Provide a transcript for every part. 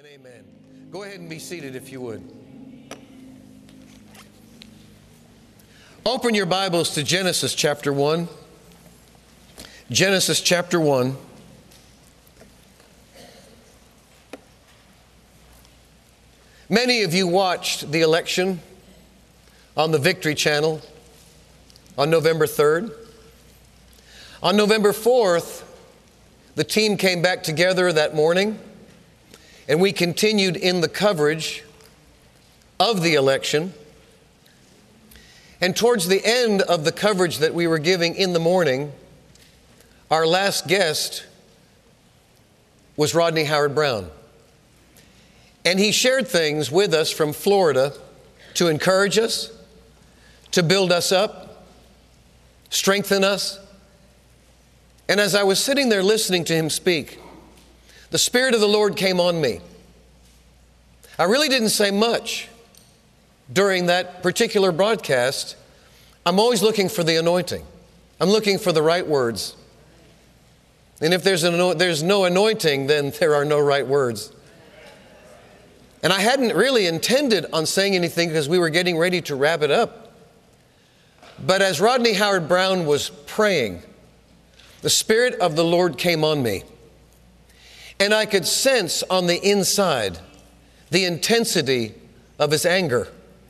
amen. Go ahead and be seated if you would. Open your Bibles to Genesis chapter 1. Genesis chapter 1. Many of you watched the election on the Victory Channel on November 3rd. On November 4th, the team came back together that morning, and we continued in the coverage of the election. And towards the end of the coverage that we were giving in the morning, our last guest was Rodney Howard-Browne. And he shared things with us from Florida to encourage us, to build us up, strengthen us. And as I was sitting there listening to him speak, the Spirit of the Lord came on me. I really didn't say much during that particular broadcast. I'm always looking for the anointing. I'm looking for the right words. And if there's no anointing, then there are no right words. And I hadn't really intended on saying anything because we were getting ready to wrap it up. But as Rodney Howard-Browne was praying, the Spirit of the Lord came on me. And I could sense on the inside the intensity of his anger.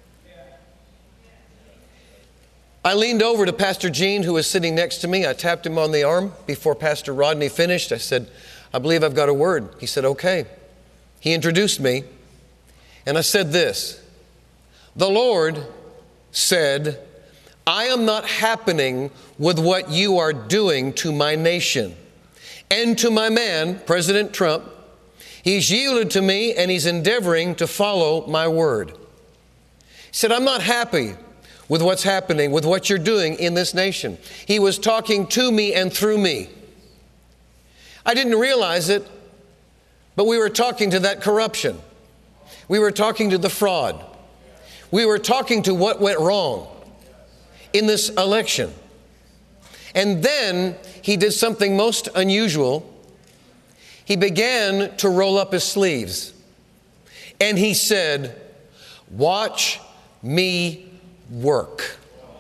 I leaned over to Pastor Gene, who was sitting next to me. I tapped him on the arm before Pastor Rodney finished. I said, "I believe I've got a word." He said, "Okay." He introduced me, and I said this: "The Lord said, I am not happening with what you are doing to my nation and to my man, President Trump. He's yielded to me and he's endeavoring to follow my word." He said, "I'm not happy with what's happening, with what you're doing in this nation." He was talking to me and through me. I didn't realize it, but we were talking to that corruption. We were talking to the fraud. We were talking to what went wrong in this election. And then he did something most unusual. He began to roll up his sleeves. And he said, "Watch me work.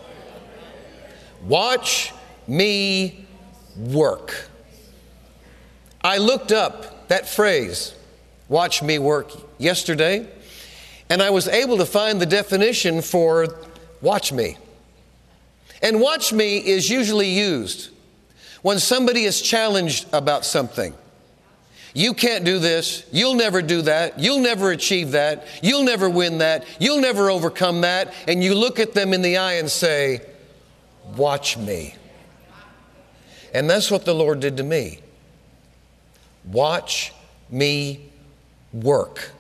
Watch me work." I looked up that phrase, "watch me work," yesterday, and I was able to find the definition for watch me. And watch me is usually used when somebody is challenged about something. You can't do this. You'll never do that. You'll never achieve that. You'll never win that. You'll never overcome that. And you look at them in the eye and say, "Watch me." And that's what the Lord did to me. Watch me work.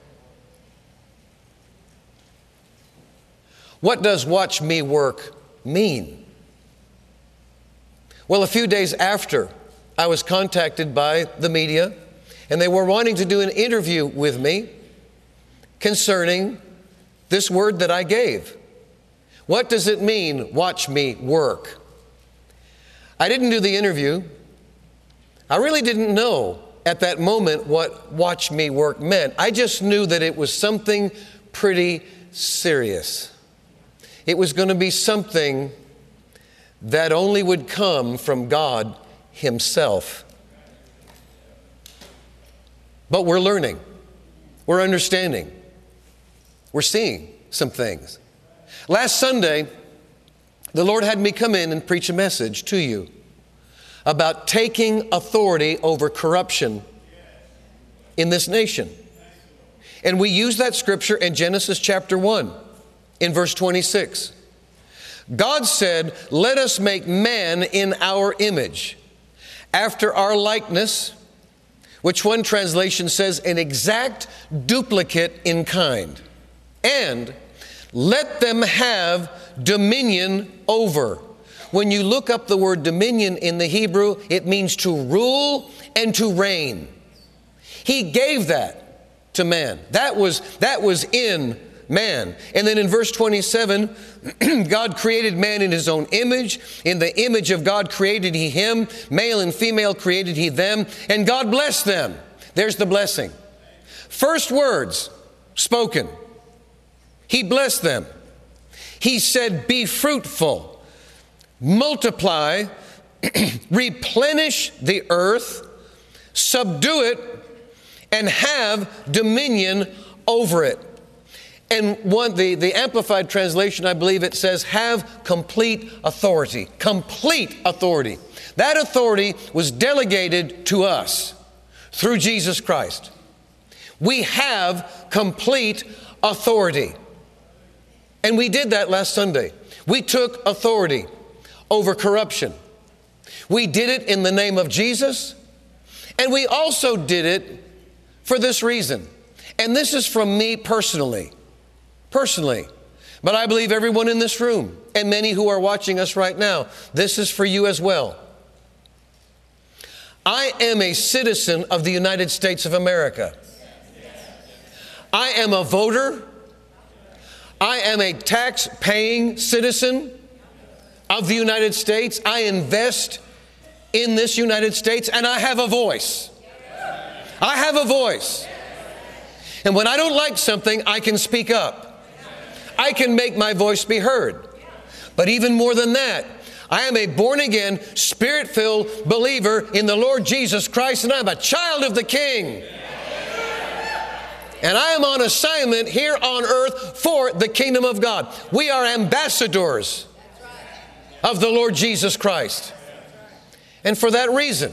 What does watch me work mean? Well, a few days after, I was contacted by the media, and they were wanting to do an interview with me concerning this word that I gave. What does it mean, watch me work? I didn't do the interview. I really didn't know at that moment what watch me work meant. I just knew that it was something pretty serious. It was going to be something that only would come from God Himself. But we're learning. We're understanding. We're seeing some things. Last Sunday, the Lord had me come in and preach a message to you about taking authority over corruption in this nation. And we used that scripture in Genesis chapter 1, in verse 26. God said, "Let us make man in our image, after our likeness," which one translation says an exact duplicate in kind, "and let them have dominion over." When you look up the word dominion in the Hebrew, it means to rule and to reign. He gave that to man. That was in man. And then in verse 27, God created man in His own image. In the image of God created He him. Male and female created He them. And God blessed them. There's the blessing. First words spoken. He blessed them. He said, be fruitful, multiply, replenish the earth, subdue it, and have dominion over it. And the Amplified Translation, I believe it says, have complete authority. Complete authority. That authority was delegated to us through Jesus Christ. We have complete authority. And we did that last Sunday. We took authority over corruption. We did it in the name of Jesus, and we also did it for this reason. And this is from me personally. But I believe everyone in this room and many who are watching us right now, this is for you as well. I am a citizen of the United States of America. I am a voter. I am a tax-paying citizen of the United States. I invest in this United States, and I have a voice. I have a voice. And when I don't like something, I can speak up. I can make my voice be heard. But even more than that, I am a born-again, Spirit-filled believer in the Lord Jesus Christ, and I'm a child of the King. And I am on assignment here on earth for the kingdom of God. We are ambassadors of the Lord Jesus Christ. And for that reason,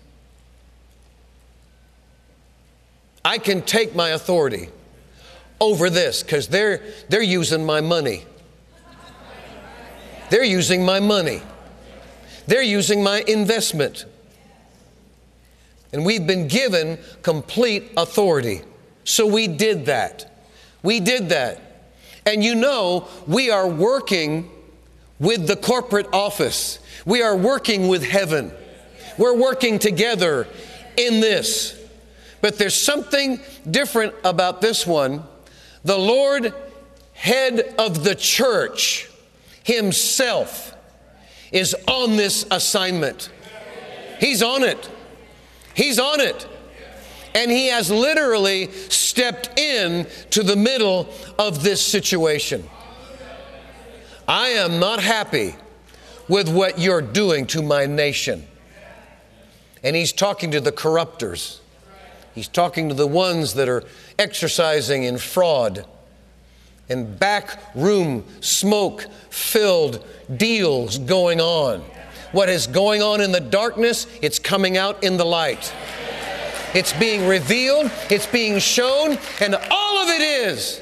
I can take my authority over this because they're using my money. They're using my money. They're using my investment. And we've been given complete authority. So we did that. We did that. And you know, we are working with the corporate office. We are working with heaven. We're working together in this. But there's something different about this one. The Lord, head of the church Himself, is on this assignment. He's on it. He's on it. And He has literally stepped in to the middle of this situation. I am not happy with what you're doing to my nation. And He's talking to the corruptors. He's talking to the ones that are exercising in fraud and backroom smoke-filled deals going on. What is going on in the darkness, it's coming out in the light. It's being revealed, it's being shown, and all of it is.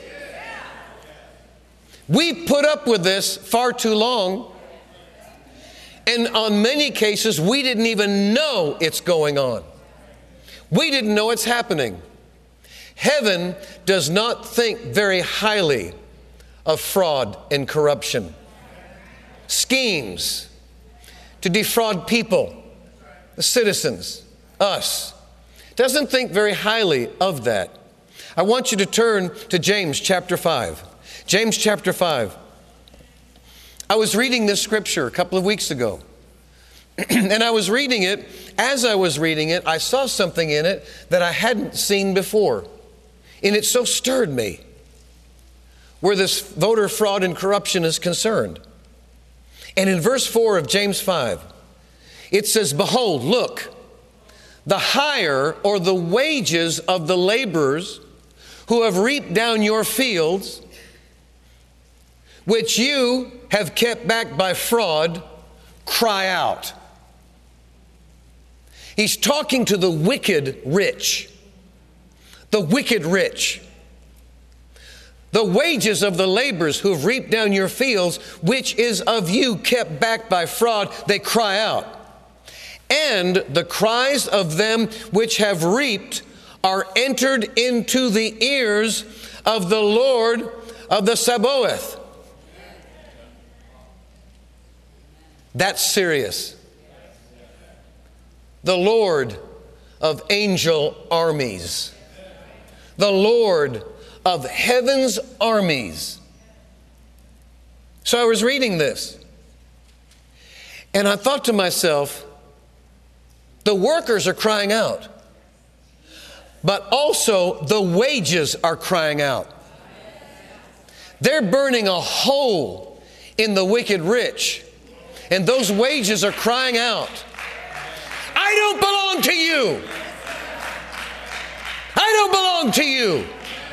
We put up with this far too long, and on many cases, we didn't even know it's going on. We didn't know it's happening. Heaven does not think very highly of fraud and corruption. Schemes to defraud people, the citizens, us. Doesn't think very highly of that. I want you to turn to James chapter 5. James chapter 5. I was reading this scripture a couple of weeks ago. And I was reading it. As I was reading it, I saw something in it that I hadn't seen before. And it so stirred me where this voter fraud and corruption is concerned. And in verse 4 of James 5, it says, "Behold, look, the hire or the wages of the laborers who have reaped down your fields, which you have kept back by fraud, cry out." He's talking to the wicked rich. The wicked rich. The wages of the laborers who have reaped down your fields, which is of you kept back by fraud, they cry out. And the cries of them which have reaped are entered into the ears of the Lord of the Sabaoth. That's serious. The Lord of angel armies. The Lord of heaven's armies. So I was reading this, and I thought to myself, the workers are crying out. but also the wages are crying out. They're burning a hole in the wicked rich, and those wages are crying out, I don't belong to you. I don't belong to you.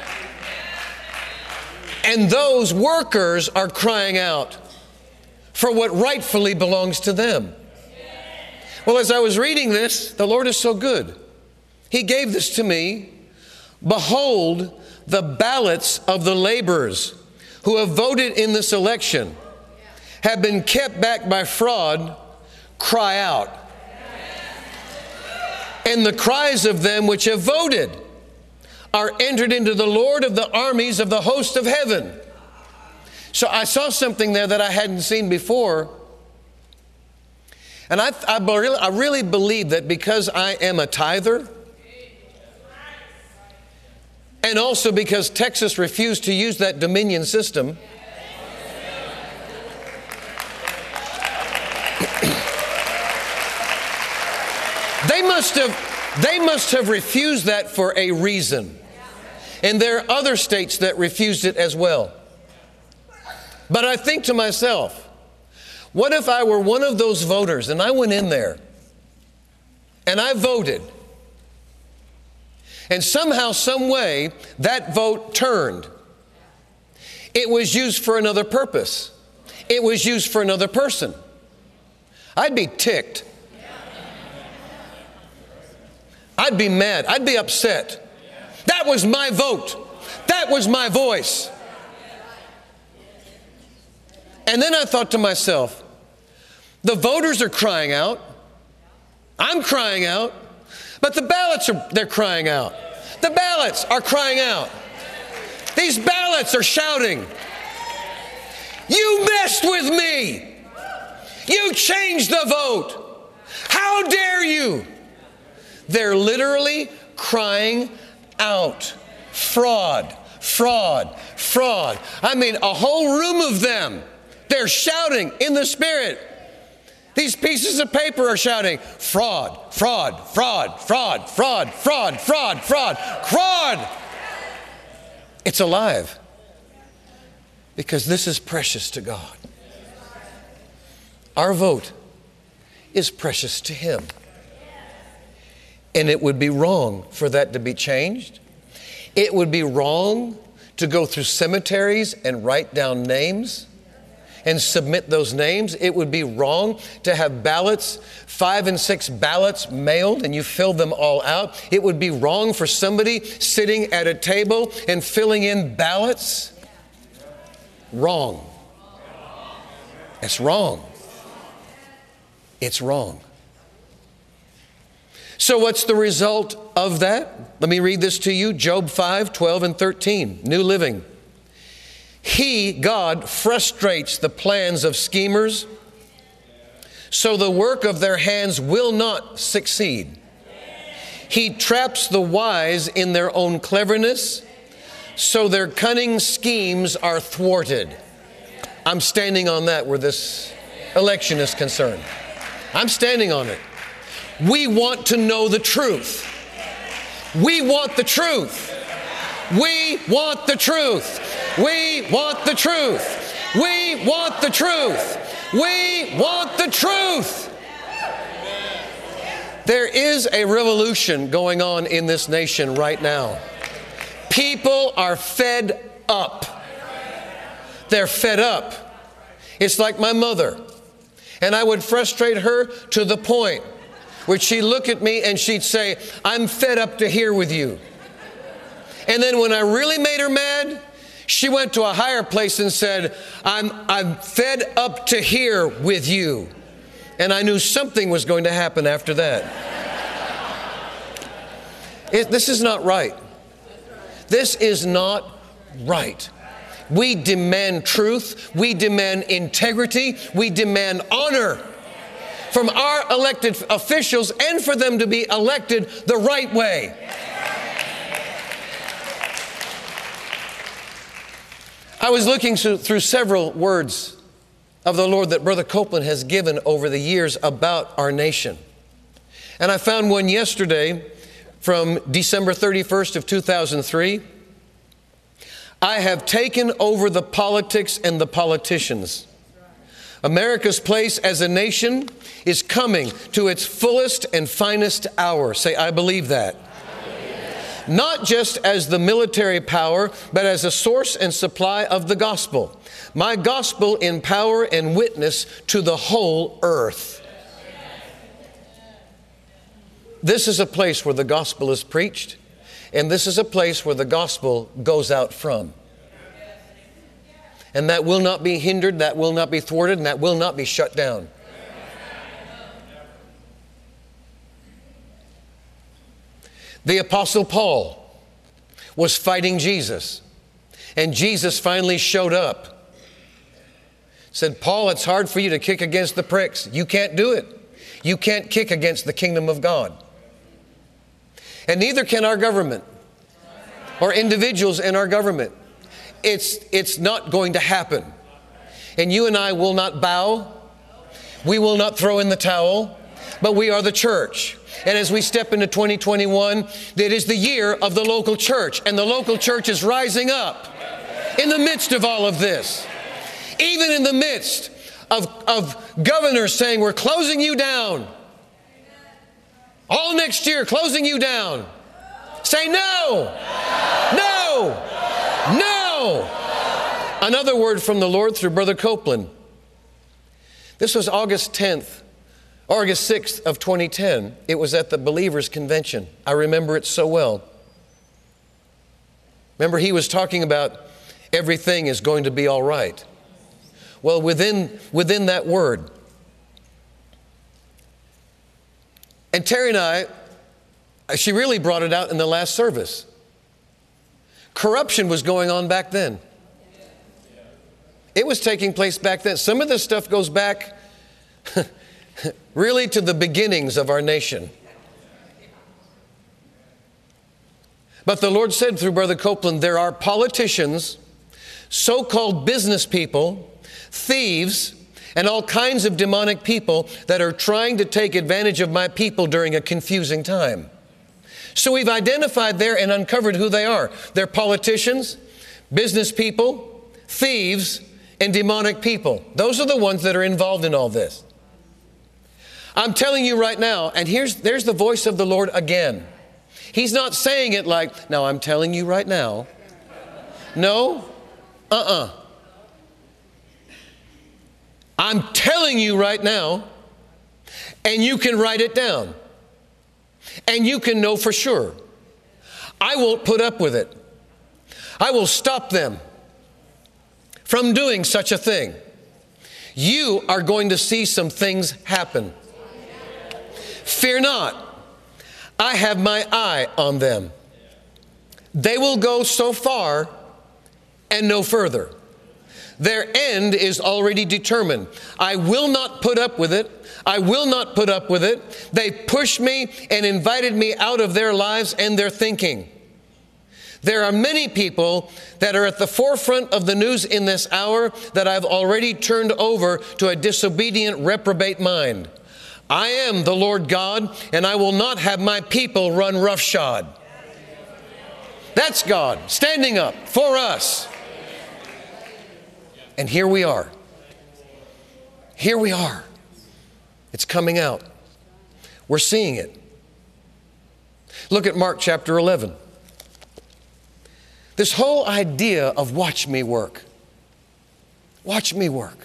And those workers are crying out for what rightfully belongs to them. Well, as I was reading this, the Lord is so good. He gave this to me. Behold, the ballots of the laborers who have voted in this election have been kept back by fraud, cry out. And the cries of them which have voted are entered into the Lord of the armies of the host of heaven. So I saw something there that I hadn't seen before. And I really believe that because I am a tither, and also because Texas refused to use that dominion system, they must have refused that for a reason. And there are other states that refused it as well. But I think to myself, what if I were one of those voters and I went in there and I voted, and somehow, some way, that vote turned. It was used for another purpose. It was used for another person. I'd be ticked. I'd be mad. I'd be upset. That was my vote. That was my voice. And then I thought to myself, the voters are crying out. I'm crying out. But the ballots they're crying out. The ballots are crying out. These ballots are shouting, you messed with me. You changed the vote. How dare you? They're literally crying out. Fraud, fraud, fraud. I mean, a whole room of them. They're shouting in the Spirit. These pieces of paper are shouting, fraud, fraud, fraud, fraud, fraud, fraud, fraud, fraud, fraud. It's alive. Because this is precious to God. Our vote is precious to Him. And it would be wrong for that to be changed. It would be wrong to go through cemeteries and write down names and submit those names. It would be wrong to have ballots, 5 and 6 ballots mailed, and you fill them all out. It would be wrong for somebody sitting at a table and filling in ballots. Wrong. It's wrong. It's wrong. So what's the result of that? Let me read this to you. Job 5, 12 and 13, New Living. He, God, frustrates the plans of schemers, so the work of their hands will not succeed. He traps the wise in their own cleverness, so their cunning schemes are thwarted. I'm standing on that where this election is concerned. I'm standing on it. We want to know the truth. We want the truth. We want the truth. We want the truth. We want the truth. We want the truth. There is a revolution going on in this nation right now. People are fed up. They're fed up. It's like my mother. And I would frustrate her to the point where she'd look at me and she'd say, I'm fed up to here with you. And then when I really made her mad, she went to a higher place and said, I'm fed up to here with you. And I knew something was going to happen after that. This is not right. This is not right. We demand truth. We demand integrity. We demand honor from our elected officials, and for them to be elected the right way. I was looking through several words of the Lord that Brother Copeland has given over the years about our nation. And I found one yesterday from December 31st of 2003. I have taken over the politics and the politicians. America's place as a nation is coming to its fullest and finest hour. Say, I believe that. Not just as the military power, but as a source and supply of the gospel. My gospel in power and witness to the whole earth. This is a place where the gospel is preached, and this is a place where the gospel goes out from. And that will not be hindered, that will not be thwarted, and that will not be shut down. The Apostle Paul was fighting Jesus, and Jesus finally showed up. Said, Paul, it's hard for you to kick against the pricks. You can't do it. You can't kick against the kingdom of God. And neither can our government or individuals in our government. It's not going to happen. And you and I will not bow. We will not throw in the towel, but we are the church. And as we step into 2021, it is the year of the local church. And the local church is rising up in the midst of all of this. Even in the midst of governors saying, we're closing you down. All next year, closing you down. Say no. No. No. Another word from the Lord through Brother Copeland. This was August 6th of 2010. It was at the Believers Convention. I remember it so well. Remember, he was talking about everything is going to be all right. Well, within that word. And Terry and I, she really brought it out in the last service. Corruption was going on back then. It was taking place back then. Some of this stuff goes back really to the beginnings of our nation. But the Lord said through Brother Copeland, there are politicians, so-called business people, thieves, and all kinds of demonic people that are trying to take advantage of my people during a confusing time. So we've identified there and uncovered who they are. They're politicians, business people, thieves, and demonic people. Those are the ones that are involved in all this. I'm telling you right now, and there's the voice of the Lord again. He's not saying it like, now I'm telling you right now. No, I'm telling you right now, and you can write it down. And you can know for sure. I won't put up with it. I will stop them from doing such a thing. You are going to see some things happen. Fear not. I have my eye on them. They will go so far and no further. Their end is already determined. I will not put up with it. I will not put up with it. They pushed me and invited me out of their lives and their thinking. There are many people that are at the forefront of the news in this hour that I've already turned over to a disobedient, reprobate mind. I am the Lord God, and I will not have my people run roughshod. That's God standing up for us. And here we are. Here we are. It's coming out. We're seeing it. Look at Mark chapter 11. This whole idea of watch me work. Watch me work.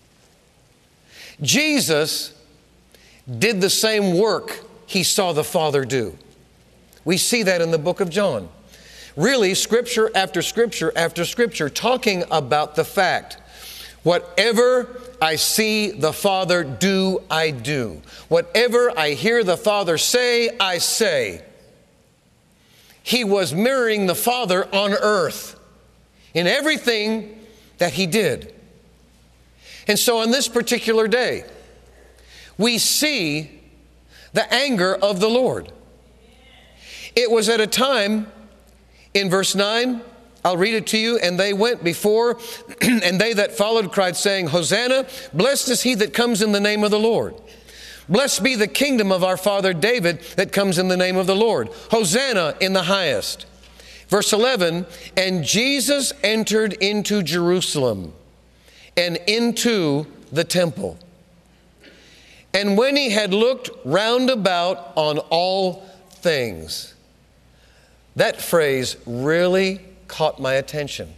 Jesus did the same work he saw the Father do. We see that in the book of John. Really, scripture after scripture after scripture talking about the fact, whatever I see the Father do, I do. Whatever I hear the Father say, I say. He was mirroring the Father on earth in everything that he did. And so on this particular day, we see the anger of the Lord. It was at a time, in verse 9, I'll read it to you. And they went before, and they that followed cried, saying, Hosanna, blessed is he that comes in the name of the Lord. Blessed be the kingdom of our father David that comes in the name of the Lord. Hosanna in the highest. Verse 11, and Jesus entered into Jerusalem and into the temple. And when he had looked round about on all things. That phrase really caught my attention.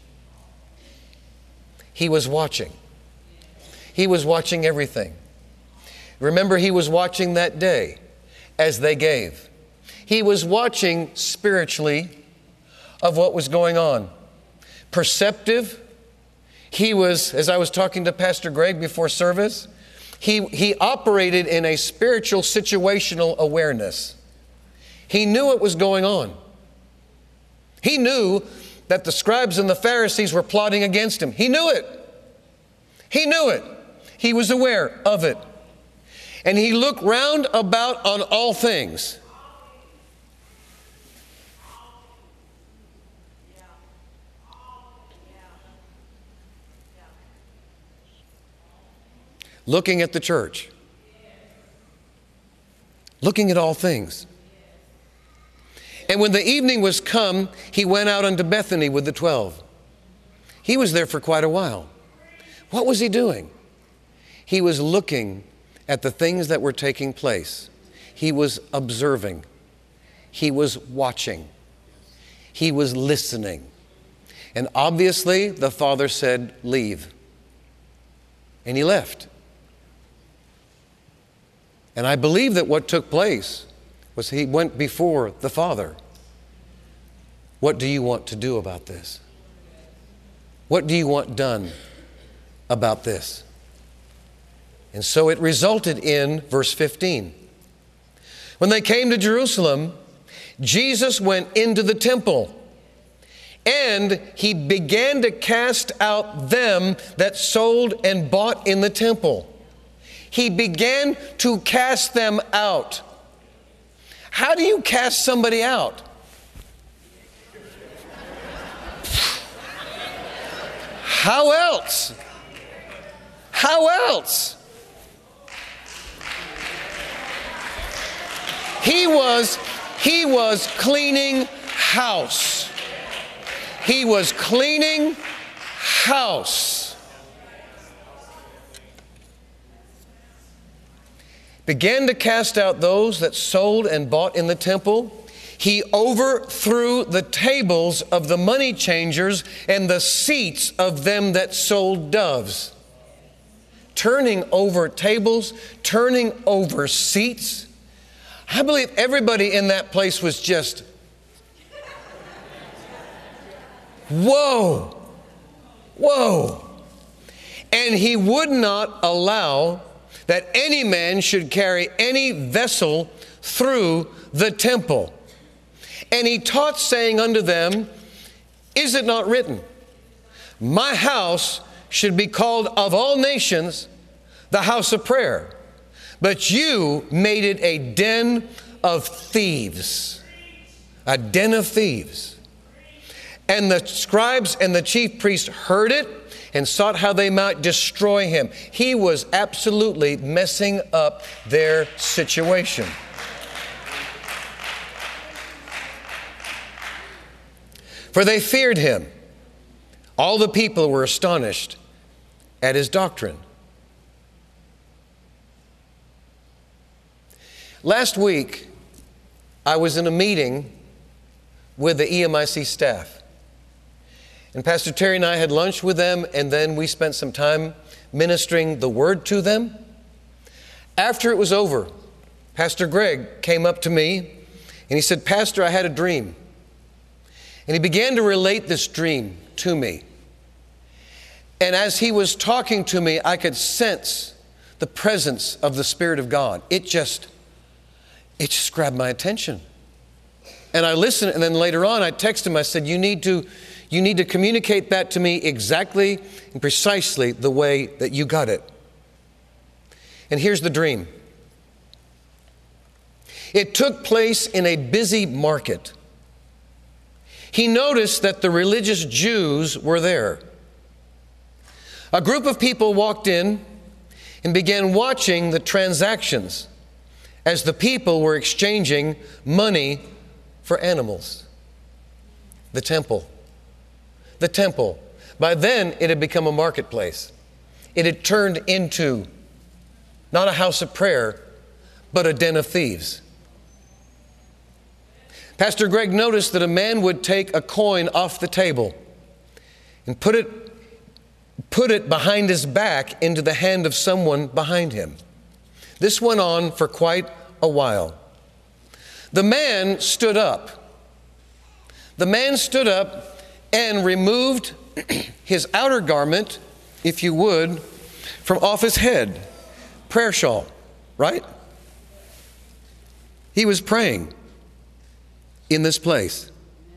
He was watching. He was watching everything. Remember, he was watching that day as they gave. He was watching spiritually of what was going on. Perceptive. He was, as I was talking to Pastor Greg before service, he operated in a spiritual situational awareness. He knew what was going on. He knew that the scribes and the Pharisees were plotting against him. He knew it. He knew it. He was aware of it. And he looked round about on all things. Looking at the church. Looking at all things. And when the evening was come, he went out unto Bethany with the 12. He was there for quite a while. What was he doing? He was looking at the things that were taking place. He was observing. He was watching. He was listening. And obviously, the Father said, leave. And he left. And I believe that what took place was he went before the Father. What do you want to do about this? What do you want done about this? And so it resulted in verse 15. When they came to Jerusalem, Jesus went into the temple, and he began to cast out them that sold and bought in the temple. He began to cast them out. How do you cast somebody out? How else? How else? He was cleaning house. He was cleaning house. Began to cast out those that sold and bought in the temple. He overthrew the tables of the money changers and the seats of them that sold doves. Turning over tables, turning over seats. I believe everybody in that place was just, whoa, whoa. And he would not allow that any man should carry any vessel through the temple. And he taught, saying unto them, is it not written, my house should be called of all nations the house of prayer, but you made it a den of thieves. A den of thieves. And the scribes and the chief priests heard it and sought how they might destroy him. He was absolutely messing up their situation. For they feared him. All the people were astonished at his doctrine. Last week, I was in a meeting with the EMIC staff. And Pastor Terry and I had lunch with them, and then we spent some time ministering the word to them. After it was over, Pastor Greg came up to me, and he said, Pastor, I had a dream. And he began to relate this dream to me. And as he was talking to me, I could sense the presence of the Spirit of God. It just grabbed my attention. And I listened, and then later on I texted him. I said, you need to communicate that to me exactly and precisely the way that you got it. And here's the dream. It took place in a busy market. He noticed that the religious Jews were there. A group of people walked in and began watching the transactions as the people were exchanging money for animals. The temple. The temple. By then, it had become a marketplace. It had turned into not a house of prayer, but a den of thieves. Pastor Greg noticed that a man would take a coin off the table and put it behind his back into the hand of someone behind him. This went on for quite a while. The man stood up. The man stood up and removed his outer garment, if you would, from off his head. Prayer shawl, right? He was praying in this place.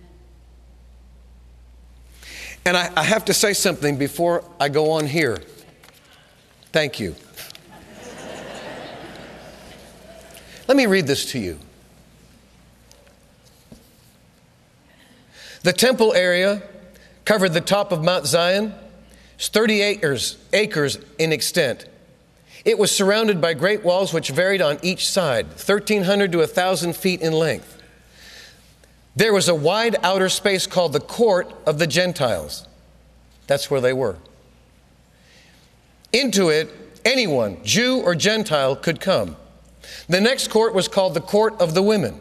And I have to say something before I go on here. Thank you. Let me read this to you. The temple area covered the top of Mount Zion. It's 30 acres in extent. It was surrounded by great walls which varied on each side, 1,300 to 1,000 feet in length. There was a wide outer space called the court of the Gentiles. That's where they were. Into it, anyone, Jew or Gentile, could come. The next court was called the court of the women.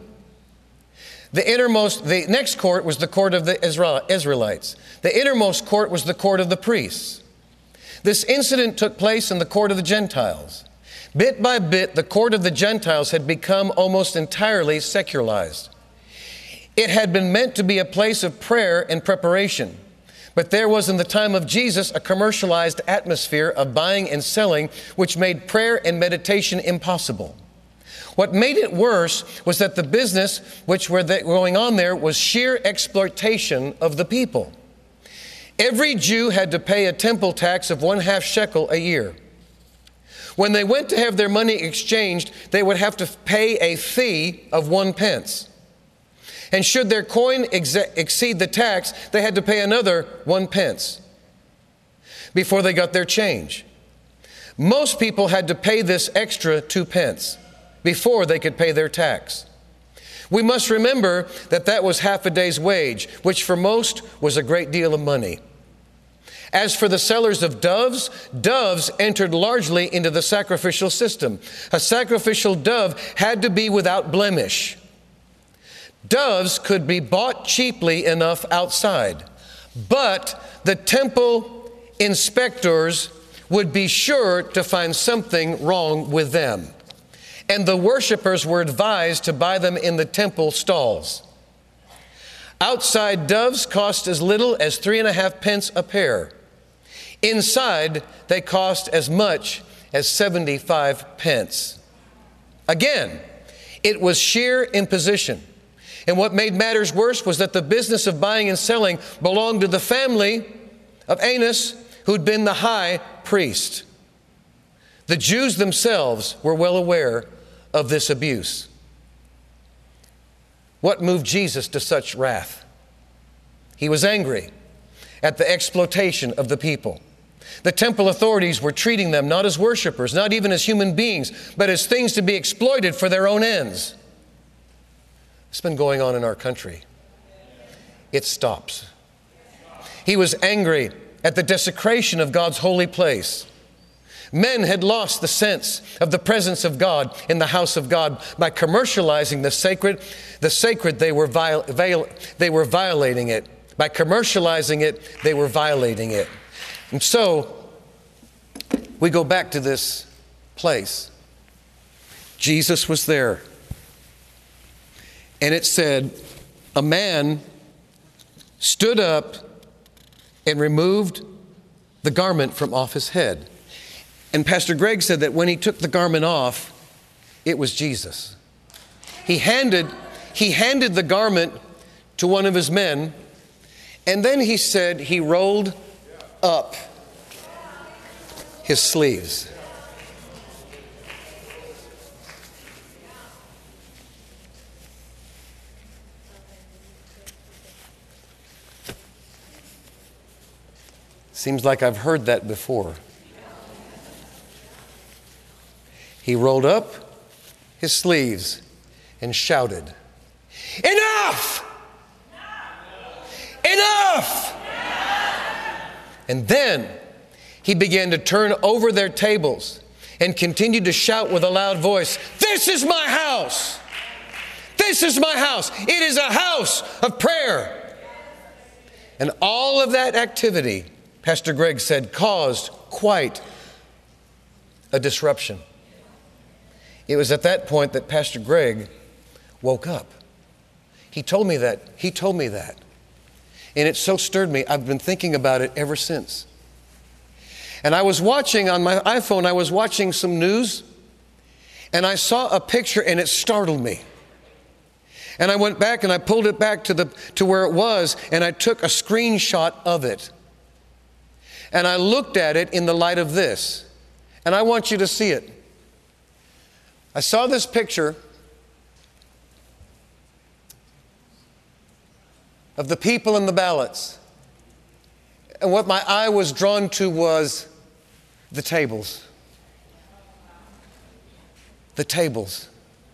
The next court was the court of the Israelites. The innermost court was the court of the priests. This incident took place in the court of the Gentiles. Bit by bit, the court of the Gentiles had become almost entirely secularized. It had been meant to be a place of prayer and preparation. But there was in the time of Jesus a commercialized atmosphere of buying and selling, which made prayer and meditation impossible. What made it worse was that the business which were going on there was sheer exploitation of the people. Every Jew had to pay a temple tax of 1/2 shekel a year. When they went to have their money exchanged, they would have to pay a fee of 1 pence. And should their coin exceed the tax, they had to pay another 1 pence before they got their change. Most people had to pay this extra 2 pence before they could pay their tax. We must remember that that was half a day's wage, which for most was a great deal of money. As for the sellers of doves, doves entered largely into the sacrificial system. A sacrificial dove had to be without blemish. Doves could be bought cheaply enough outside, but the temple inspectors would be sure to find something wrong with them. And the worshipers were advised to buy them in the temple stalls. Outside doves cost as little as 3.5 pence a pair. Inside, they cost as much as 75 pence. Again, it was sheer imposition. And what made matters worse was that the business of buying and selling belonged to the family of Annas, who'd been the high priest. The Jews themselves were well aware of this abuse. What moved Jesus to such wrath? He was angry at the exploitation of the people. The temple authorities were treating them not as worshipers, not even as human beings, but as things to be exploited for their own ends. It's been going on in our country. It stops. He was angry at the desecration of God's holy place. Men had lost the sense of the presence of God in the house of God by commercializing the sacred. The sacred, they were violating it. By commercializing it, they were violating it. And so, we go back to this place. Jesus was there. And it said, a man stood up and removed the garment from off his head. And Pastor Greg said that when he took the garment off, it was Jesus. He handed the garment to one of his men, and then he said he rolled up his sleeves. Seems like I've heard that before. He rolled up his sleeves and shouted, "Enough! Enough!" And then he began to turn over their tables and continued to shout with a loud voice, "This is my house! This is my house! It is a house of prayer!" And all of that activity, Pastor Greg said, caused quite a disruption. It was at that point that Pastor Greg woke up. He told me that. And it so stirred me. I've been thinking about it ever since. And I was watching on my iPhone, I was watching some news, and I saw a picture and it startled me. And I went back and I pulled it back to where it was, and I took a screenshot of it. And I looked at it in the light of this. And I want you to see it. I saw this picture of the people and the ballots. And what my eye was drawn to was the tables. The tables.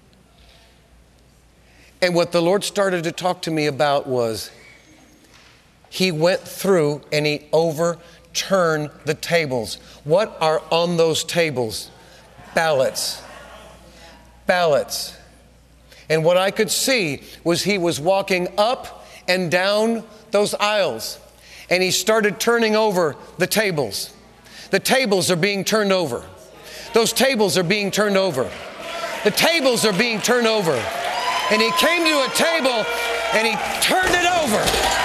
And what the Lord started to talk to me about was He went through and He overturned the tables. What are on those tables? Ballots. Ballots. And what I could see was He was walking up and down those aisles, and He started turning over the tables. The tables are being turned over. Those tables are being turned over. The tables are being turned over. And He came to a table and He turned it over.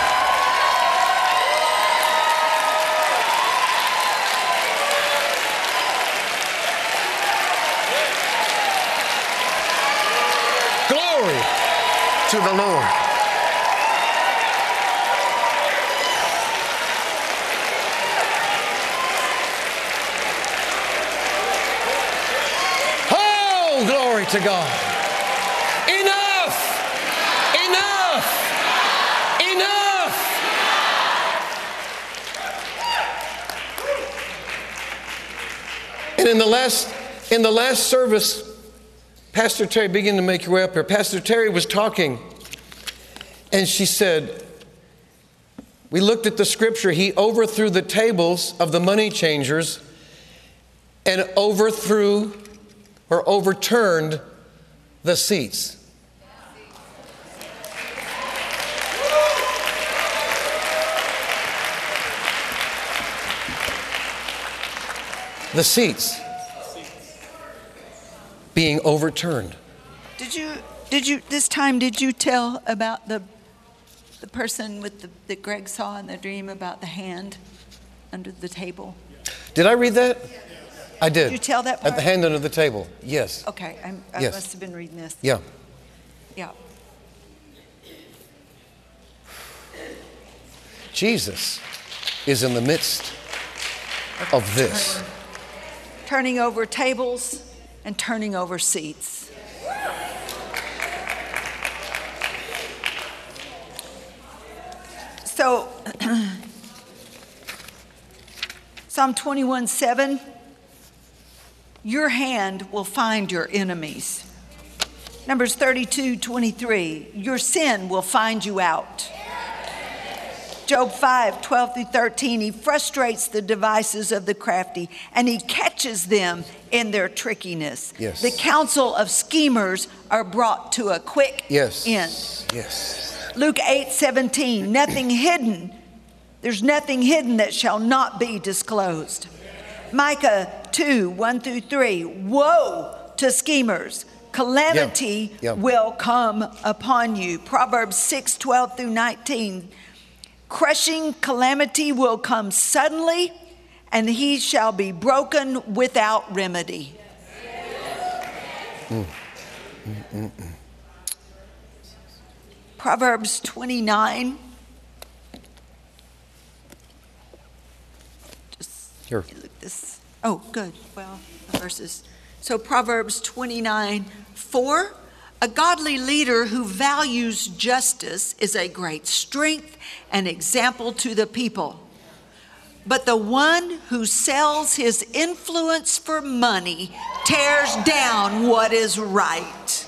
Glory to the Lord. Oh, glory to God. Enough! Enough! Enough! And in the last service, Pastor Terry, begin to make your way up here. Pastor Terry was talking, and she said, we looked at the scripture. He overthrew the tables of the money changers and overthrew or overturned the seats. The seats being overturned. Did you this time did you tell about the person that Greg saw in the dream about the hand under the table? Did I read that? I did. Did you tell that part? At the hand under the table. Yes. Okay, I Yes. must have been reading this. Yeah. Yeah. Jesus is in the midst of this. Turning over tables and turning over seats. So, Psalm 21:7, your hand will find your enemies. Numbers 32:23, your sin will find you out. Job 5:12-13, he frustrates the devices of the crafty and he catches them in their trickiness. Yes. The counsel of schemers are brought to a quick end. Yes. Luke 8:17, nothing hidden. There's nothing hidden that shall not be disclosed. Micah 2:1-3, woe to schemers. Calamity will come upon you. Proverbs 6:12-19, crushing calamity will come suddenly, and he shall be broken without remedy. Proverbs 29. Here. Look this. Oh, good. Well, the verses. So Proverbs 29:4. A godly leader who values justice is a great strength and example to the people. But the one who sells his influence for money tears down what is right.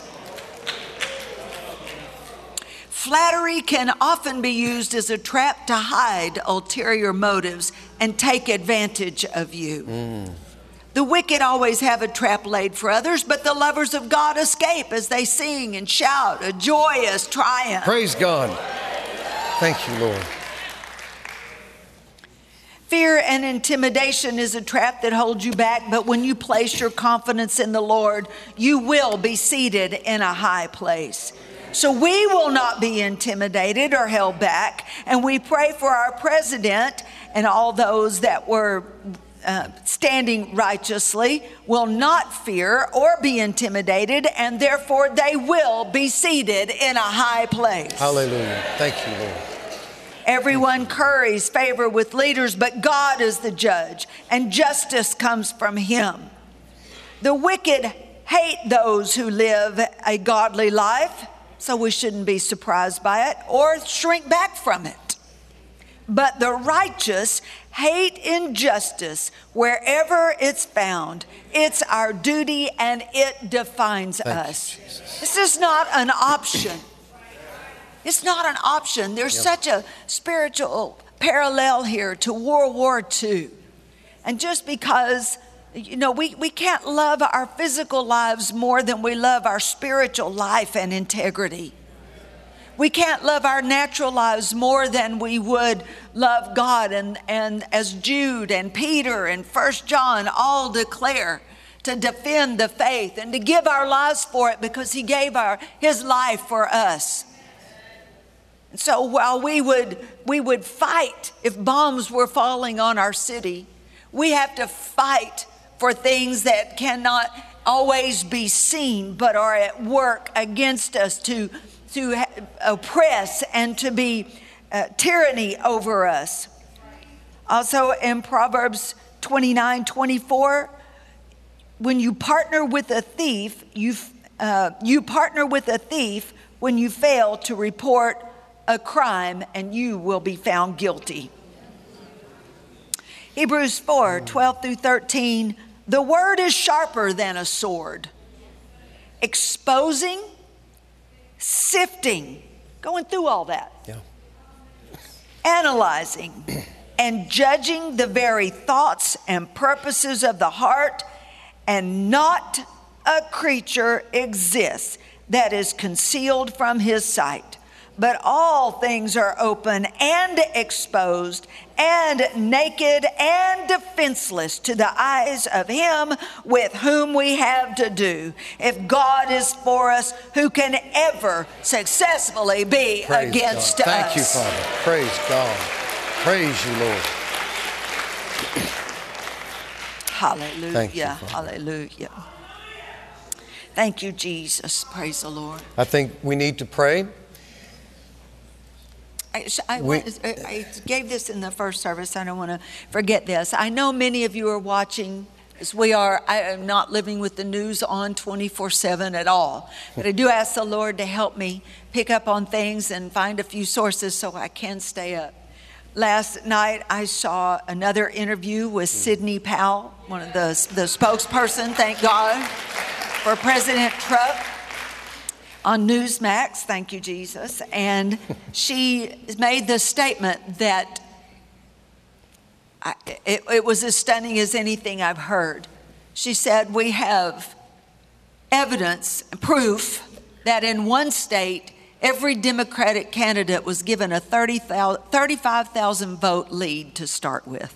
Flattery can often be used as a trap to hide ulterior motives and take advantage of you. The wicked always have a trap laid for others, but the lovers of God escape as they sing and shout a joyous triumph. Praise God. Thank you, Lord. Fear and intimidation is a trap that holds you back, but when you place your confidence in the Lord, you will be seated in a high place. So we will not be intimidated or held back, and we pray for our president and all those that were standing righteously will not fear or be intimidated, and therefore they will be seated in a high place. Hallelujah. Thank you, Lord. Everyone curries favor with leaders, but God is the judge, and justice comes from him. The wicked hate those who live a godly life, so we shouldn't be surprised by it or shrink back from it. But the righteous hate injustice wherever it's found. It's our duty and it defines us. This is not an option. It's not an option. There's such a spiritual parallel here to World War II. And just because, we can't love our physical lives more than we love our spiritual life and integrity. We can't love our natural lives more than we would love God. And as Jude and Peter and 1 John all declare, to defend the faith and to give our lives for it because he gave his life for us. And so while we would fight if bombs were falling on our city, we have to fight for things that cannot always be seen but are at work against us to oppress and to be tyranny over us. Also in Proverbs 29:24, when you partner with a thief, you partner with a thief when you fail to report a crime, and you will be found guilty. Hebrews 4:12-13, the word is sharper than a sword, exposing, sifting, going through all that, analyzing, and judging the very thoughts and purposes of the heart, and not a creature exists that is concealed from his sight. But all things are open and exposed and naked and defenseless to the eyes of him with whom we have to do. If God is for us, who can ever successfully be against us? Thank you, Father. Praise God. Praise you, Lord. Hallelujah. Thank you, Father. Hallelujah. Thank you, Jesus. Praise the Lord. I think we need to pray. I gave this in the first service. I don't want to forget this. I know many of you are watching as we are. I am not living with the news on 24/7 at all. But I do ask the Lord to help me pick up on things and find a few sources so I can stay up. Last night I saw another interview with Sidney Powell, one of the spokesperson, thank God, for President Trump, on Newsmax, thank you, Jesus. And she made the statement that it was as stunning as anything I've heard. She said, we have evidence, proof, that in one state, every Democratic candidate was given a 35,000 vote lead to start with.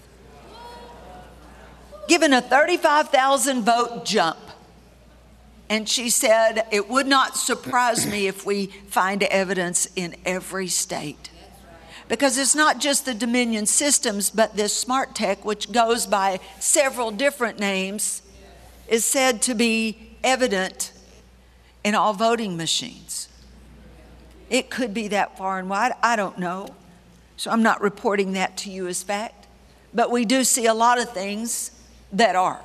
Given a 35,000 vote jump. And she said, it would not surprise me if we find evidence in every state. Because it's not just the Dominion systems, but this smart tech, which goes by several different names, is said to be evident in all voting machines. It could be that far and wide. I don't know. So I'm not reporting that to you as fact. But we do see a lot of things that are.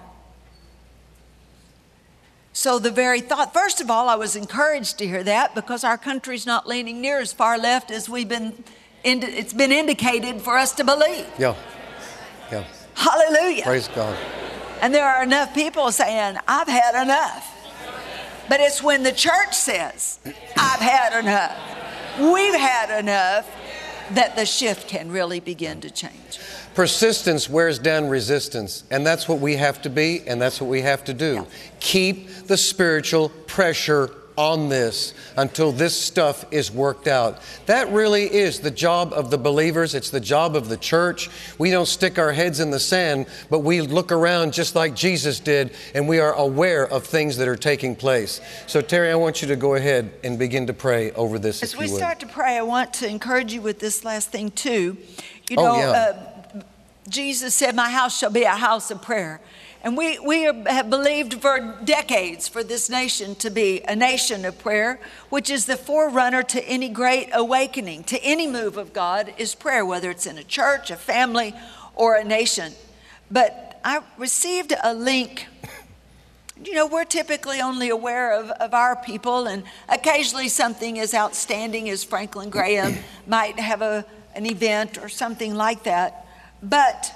So the very thought, first of all, I was encouraged to hear that because our country's not leaning near as far left as it's been indicated for us to believe. Yeah. Yeah. Hallelujah. Praise God. And there are enough people saying, I've had enough. But it's when the church says, I've had enough, we've had enough, that the shift can really begin to change. Persistence wears down resistance, and that's what we have to be, and that's what we have to do. Yeah. Keep the spiritual pressure on this until this stuff is worked out. That really is the job of the believers. It's the job of the church. We don't stick our heads in the sand, but we look around just like Jesus did, and we are aware of things that are taking place. So Terry, I want you to go ahead and begin to pray over this. As if we you would. start to pray, I want to encourage you with this last thing too. You Oh, know, yeah. Jesus said, my house shall be a house of prayer. And we have believed for decades for this nation to be a nation of prayer, which is the forerunner to any great awakening, to any move of God is prayer, whether it's in a church, a family, or a nation. But I received a link. You know, we're typically only aware of our people, and occasionally something as outstanding as Franklin Graham might have an event or something like that. But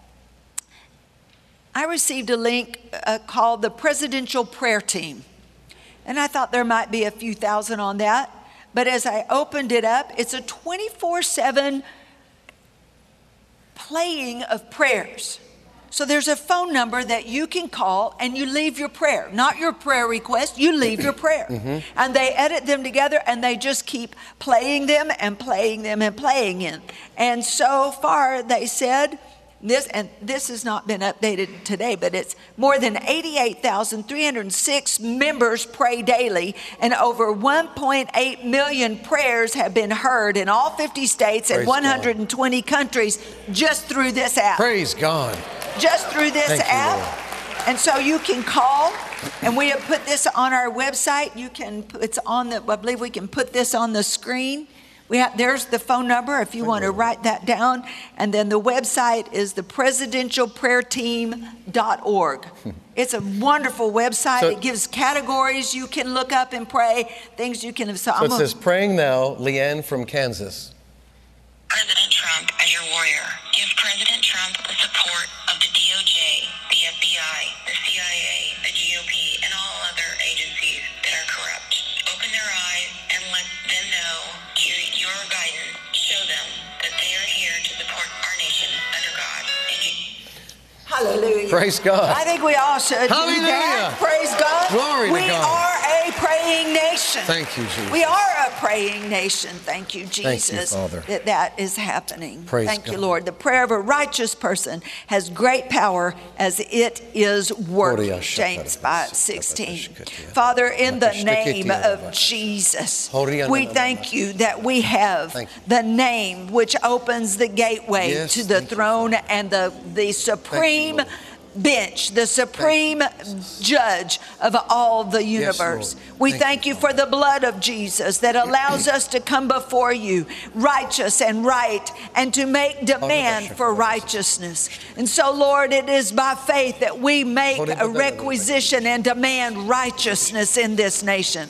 I received a link called the Presidential Prayer Team. And I thought there might be a few thousand on that. But as I opened it up, it's a 24/7 playing of prayers. So there's a phone number that you can call and you leave your prayer, not your prayer request, you leave your prayer. And they edit them together and they just keep playing them and playing them and playing them. And so far they said, this has not been updated today, but it's more than 88,306 members pray daily, and over 1.8 million prayers have been heard in all 50 states and 120 countries just through this app. Praise God. Just through this Thank you, app. Lord. And so you can call, and we have put this on our website. I believe we can put this on the screen. There's the phone number if you want to write that down. And then the website is the presidentialprayerteam.org. It's a wonderful website. It gives categories you can look up and pray, things you can... So it says, praying now, Leanne from Kansas. President Trump as your warrior. Give President Trump the support of the DOJ, the FBI, the CIA, the GOP, and all other agencies that are corrupt. Open their eyes and let them know your guidance. Show them that they are here to support our nation under God. Hallelujah. Praise God. I think we all should do Hallelujah. that. Praise God. Glory to we God. are a praying nation. Thank you, Jesus. We are a praying nation. Thank you, Jesus, Thank you, Father. that is happening. Praise Thank you, God. Lord. The prayer of a righteous person has great power as it is working. James 5:16. Father, in the name of Jesus, we thank you that we have the name which opens the gateway to the throne and the supreme bench, the supreme judge of all the universe. We thank you for the blood of Jesus that allows us to come before you righteous and right and to make demand for righteousness. And so, Lord, it is by faith that we make a requisition and demand righteousness in this nation.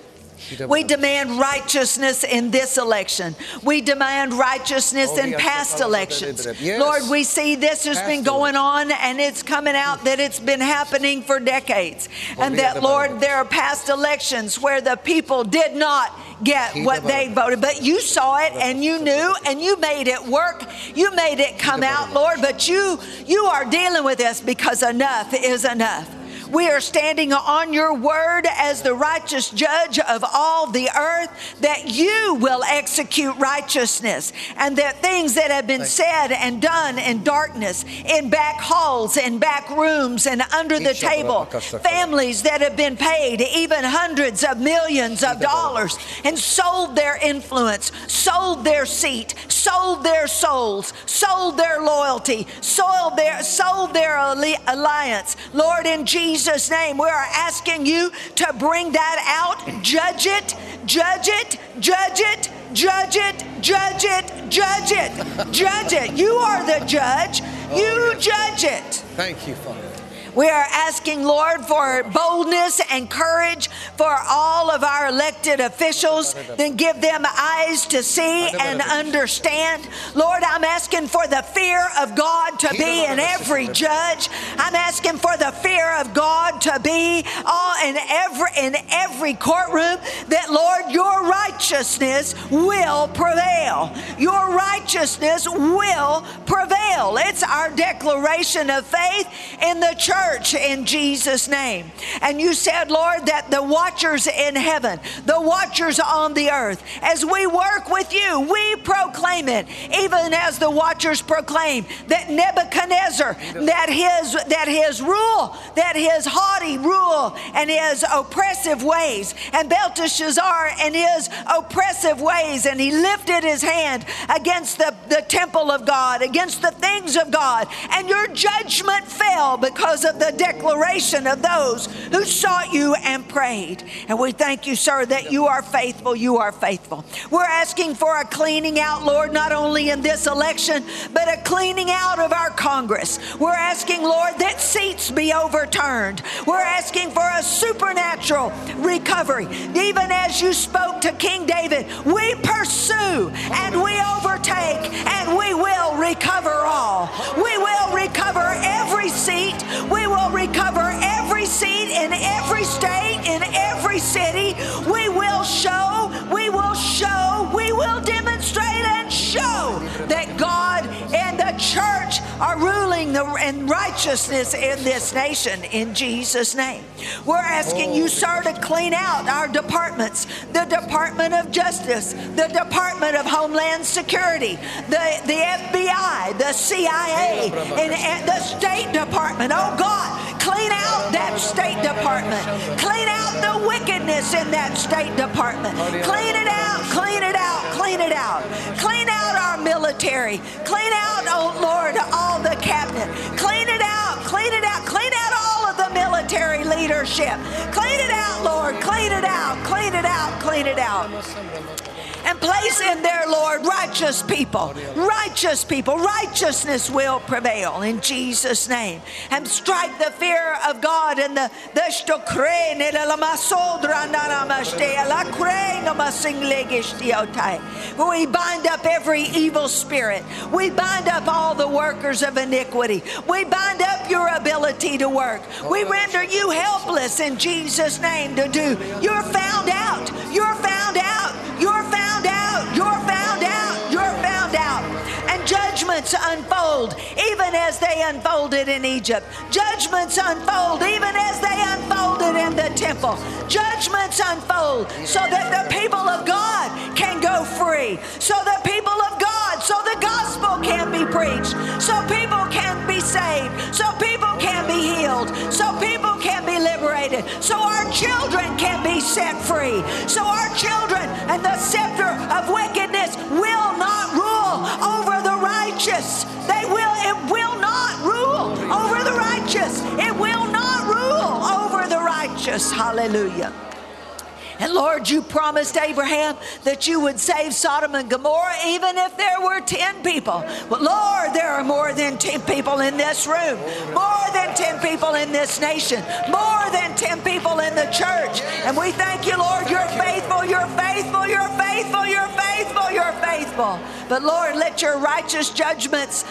We demand righteousness in this election. We demand righteousness in past elections. Lord, we see this has been going on, and it's coming out that it's been happening for decades. And that, Lord, there are past elections where the people did not get what they voted. But you saw it, and you knew, and you made it work. You made it come out, Lord. But you are dealing with this because enough is enough. We are standing on your word as the righteous judge of all the earth, that you will execute righteousness, and that things that have been said and done in darkness, in back halls, in back rooms, and under the table, families that have been paid even hundreds of millions of dollars and sold their influence, sold their seat, sold their souls, sold their loyalty, sold their alliance. Lord, in Jesus' name, we are asking you to bring that out. Judge it, judge it, judge it, judge it, judge it, judge it, judge it. You are the judge. You judge it. Thank you, Father. We are asking, Lord, for boldness and courage for all of our elected officials. Then give them eyes to see and understand. Lord, I'm asking for the fear of God to be in every judge. I'm asking for the fear of God to be all in every courtroom, that, Lord, your righteousness will prevail. Your righteousness will prevail. It's our declaration of faith in the church in Jesus' name. And you said, Lord, that the watchers in heaven, the watchers on the earth, as we work with you, we proclaim it, even as the watchers proclaim that Nebuchadnezzar, that his rule, that his haughty rule and his oppressive ways, and Belteshazzar and his oppressive ways, and he lifted his hand against the temple of God, against the things of God, and your judgment fell because of the declaration of those who sought you and prayed. And we thank you, sir, that you are faithful. You are faithful. We're asking for a cleaning out, Lord, not only in this election, but a cleaning out of our Congress. We're asking, Lord, that seats be overturned. We're asking for a supernatural recovery. Even as you spoke to King David, we pursue and we overtake and we will recover all. We will recover every seat. We will recover every seat in every state, in every city. We will show, we will demonstrate and show that God and the church are ruling in righteousness in this nation in Jesus' name. We're asking you, sir, to clean out our departments, the Department of Justice, the Department of Homeland Security, the FBI, the CIA, and the State Department. Oh God, clean out that State Department. Clean out the wickedness in that State Department. Clean it out, clean it out, clean it out. Clean out our military. Clean out, oh Lord, all the cabinet. Clean it out, clean it out, clean out all of the military leadership. Clean it out, Lord, clean it out, clean it out, clean it out. And place in there, Lord, righteous people. Righteous people. Righteousness will prevail in Jesus' name. And strike the fear of God and we bind up every evil spirit. We bind up all the workers of iniquity. We bind up your ability to work. We render you helpless in Jesus' name to do. You're found out. You're found out. You're found out. You're found out. You're found out. And judgments unfold even as they unfolded in Egypt. Judgments unfold even as they unfolded in the temple. Judgments unfold so that the people of God can go free. So the people of God, so the gospel can be preached. So people can be saved. So people can be healed. So people can be liberated. So our children can be set free. So our children and the scepter of wickedness will not rule over the righteous. It will not rule over the righteous. It will not rule over the righteous. Hallelujah. And Lord, you promised Abraham that you would save Sodom and Gomorrah even if there were 10 people. But Lord, there are more than 10 people in this room. More than 10 people in this nation. More than 10 people in the church. And we thank you, Lord, you're faithful, you're faithful, you're faithful, you're faithful, you're faithful. But Lord, let your righteous judgments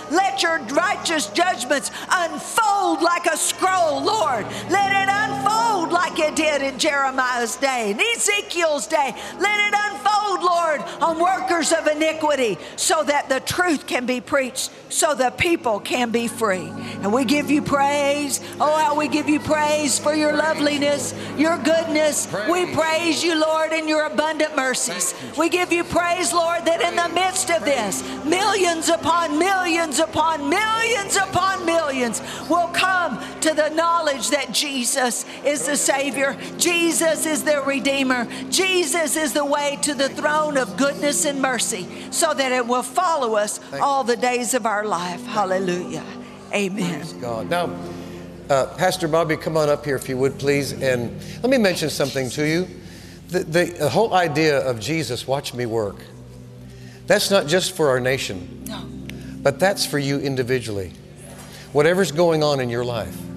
unfold like a scroll, Lord. Let it unfold like it did in Jeremiah's day. Ezekiel's day. Let it unfold, Lord, on workers of iniquity so that the truth can be preached, so the people can be free. And we give you praise. Oh, how we give you praise for your loveliness, your goodness. We praise you, Lord, in your abundant mercies. We give you praise, Lord, that in the midst of this, millions upon millions upon millions upon millions will come to the knowledge that Jesus is the Savior. Jesus is the Redeemer. Jesus is the way to the throne of goodness and mercy so that it will follow us all the days of our life. Hallelujah. Amen. Praise God. Now, Pastor Bobby, come on up here if you would, please. And let me mention something to you. The whole idea of Jesus, watch me work, that's not just for our nation, but that's for you individually. Whatever's going on in your life,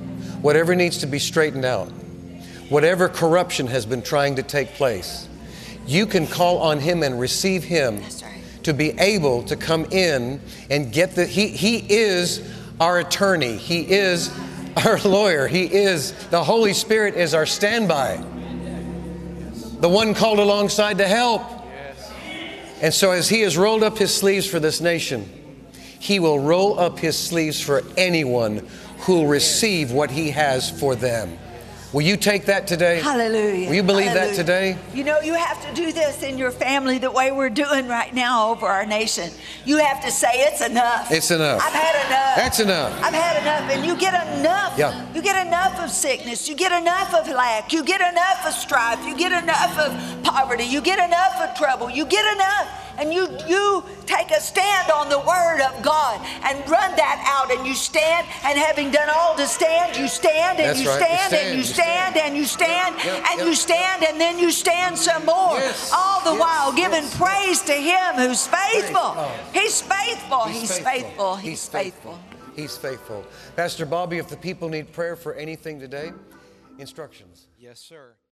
whatever needs to be straightened out, whatever corruption has been trying to take place, you can call on Him and receive Him to be able to come in and get He is our attorney. He is our lawyer. The Holy Spirit is our standby. The one called alongside to help. And so as He has rolled up His sleeves for this nation, He will roll up His sleeves for anyone who will receive what He has for them. Will you take that today? Hallelujah. Will you believe Hallelujah. that today? You know, you have to do this in your family the way we're doing right now over our nation. You have to say, it's enough. It's enough. I've had enough. That's enough. I've had enough. And you get enough. Yeah. You get enough of sickness. You get enough of lack. You get enough of strife. You get enough of poverty. You get enough of trouble. You get enough. And you take a stand on the Word of God and run that out. And you stand, and having done all to stand, you stand, and you stand, and you stand, and you stand, and you stand, and then you stand some more. All the while giving praise to Him who's faithful. He's faithful. He's faithful. He's faithful. He's faithful. Pastor Bobby, if the people need prayer for anything today, instructions. Yes, sir.